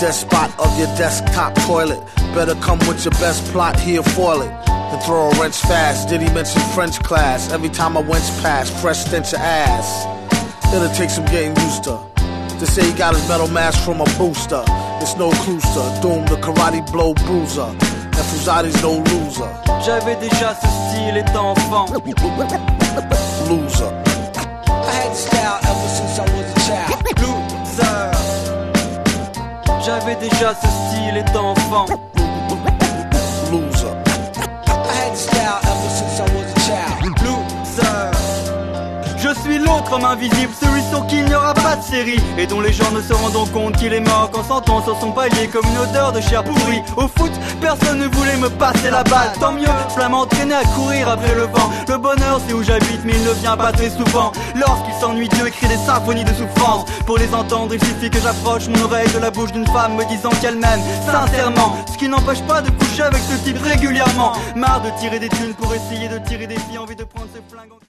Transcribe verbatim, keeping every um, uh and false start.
despot of your desktop toilet. Better come with your best plot, he'll foil it. And throw a wrench fast, did he mention French class? Every time I went past, fresh stench of ass. It'll take some getting used to. To say he got his metal mask from a booster. It's no cluster, Doom the karate blow bruiser. And Fusati's no loser. J'avais déjà ce style étant enfant. Loser. I had style ever since I was a child. Loser. J'avais déjà ce style étant enfant. Loser. I had style ever since I was a child. Loser. Je suis l'autre homme invisible, celui sur qui il n'y aura pas de série et dont les gens ne se rendront compte qu'il est mort qu'en sentant sur son palier comme une odeur de chair pourrie. Au foot, personne ne voulait me passer la balle, tant mieux, cela m'entraînait à courir après le vent. Le bonheur c'est où j'habite mais il ne vient pas très souvent. Lorsqu'il s'ennuie, Dieu écrit des symphonies de souffrance. Pour les entendre, il suffit que j'approche mon oreille de la bouche d'une femme me disant qu'elle m'aime sincèrement. Ce qui n'empêche pas de coucher avec ce type régulièrement. Marre de tirer des thunes pour essayer de tirer des filles, envie de prendre ce flingue.